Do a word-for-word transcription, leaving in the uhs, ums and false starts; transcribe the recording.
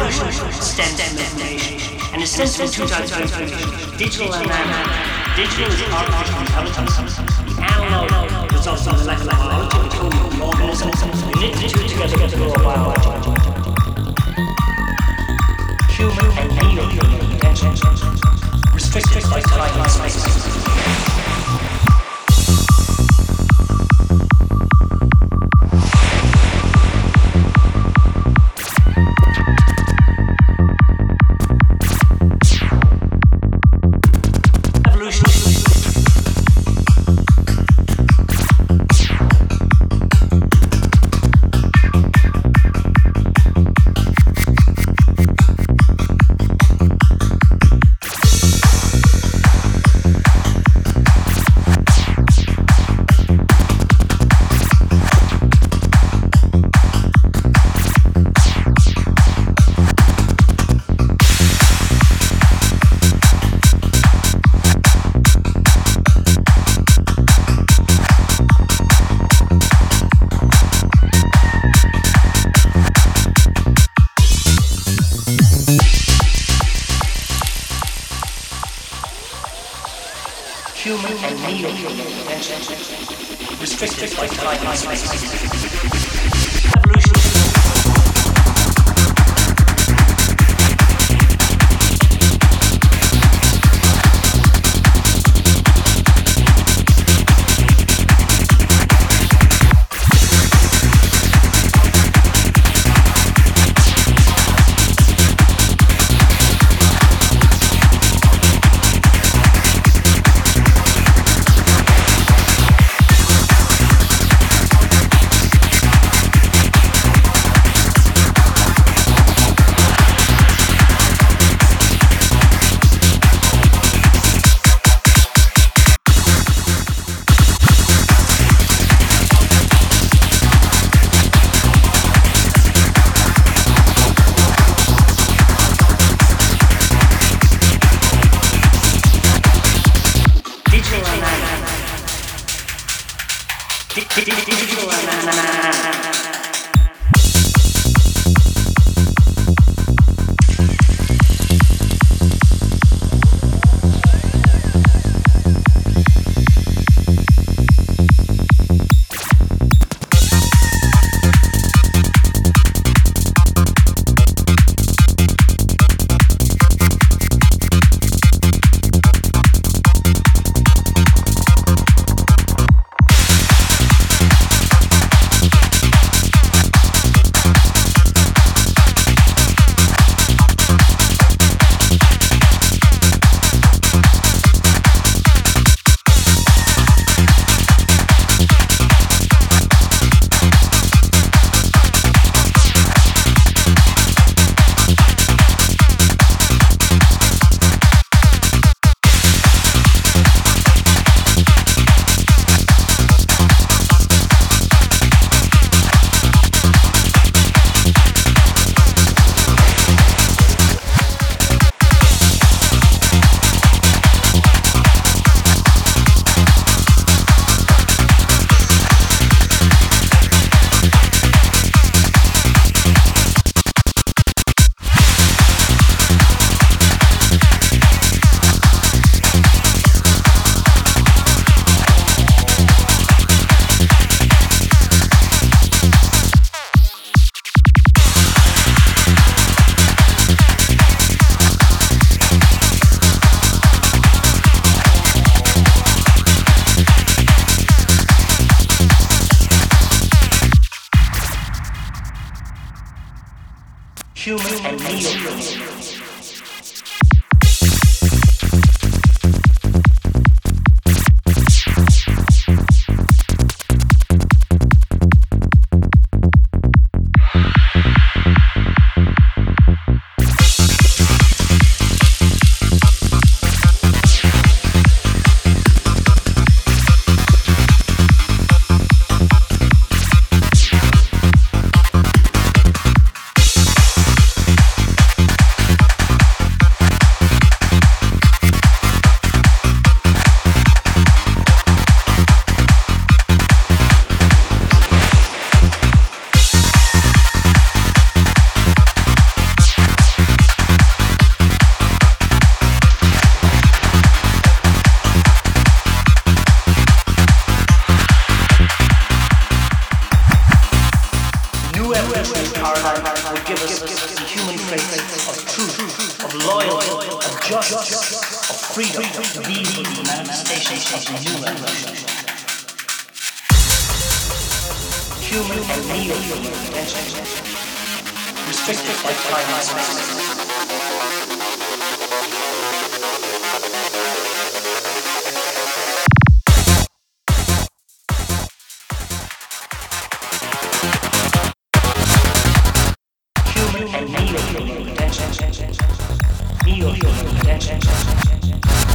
evolution stems from information, and is sent in two types of information, digital and analog. Digital is artificial intelligence. The analog results in molecular biology, which code the organism. You knit the two together to grow a biology. Human and neo-human potential, restricted by time and space. Human and neo-human potential, restricted by time and space. Evolution. Digital and human and neo-human. mankind would give us the human traits of truth, of loyalty, of justice, of freedom. These were the manifestations of the new revolution. Human and neo-human potential, restricted by time and space. Human and neo-human potential, neo-human potential.